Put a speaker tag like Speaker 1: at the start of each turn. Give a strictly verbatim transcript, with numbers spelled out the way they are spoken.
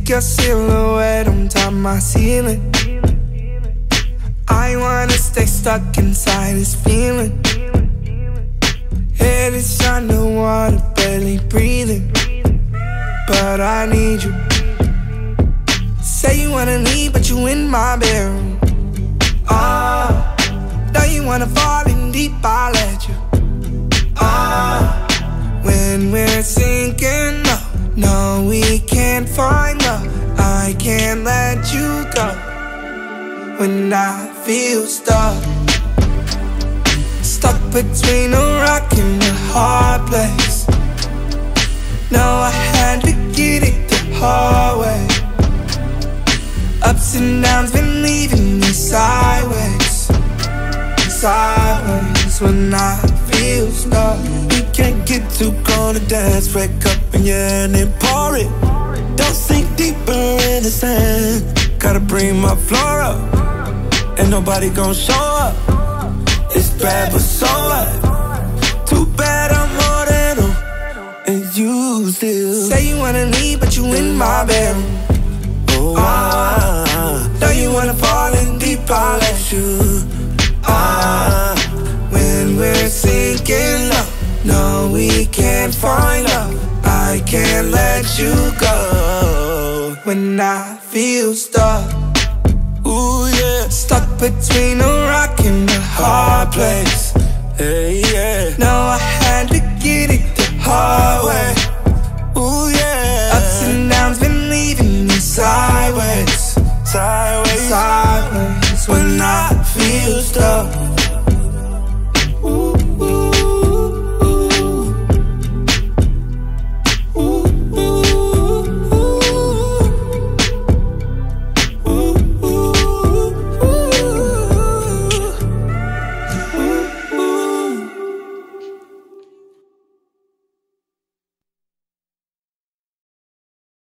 Speaker 1: your silhouette on top my ceiling. I wanna stay stuck inside this feeling. Head is underwater, barely breathing, but I need you. Say you wanna leave, but you in my bedroom. Ah, oh, now you wanna fall in deep, I'll let you. Ah, oh, when we're sinking, no, no, we can't find love. I can't let you go. When I feel stuck, stuck between a rock and a hard place. No, I had to get it the hard way. Ups and downs been leaving me sideways, sideways. When I feel stuck,
Speaker 2: we can't get too cold to dance. Break up in your hand and pour it. Don't sink deeper in the sand. Gotta bring my floor up, ain't nobody gon' show up. It's bad but so what? Too bad I'm more than them, and you still
Speaker 1: say you wanna leave, but you in my bedroom.
Speaker 2: Oh, ah,
Speaker 1: now you wanna fall in deep, I'll let you. Ah, when we're sinking low, no, we can't find love. I can't let you go. When I feel stuck,
Speaker 2: ooh yeah,
Speaker 1: stuck between a rock and a hard place.
Speaker 2: Hey yeah,
Speaker 1: no, I had to get it the hard way.
Speaker 2: Ooh yeah,
Speaker 1: ups and downs been leaving me sideways,
Speaker 2: sideways,
Speaker 1: sideways. When I feel stuck.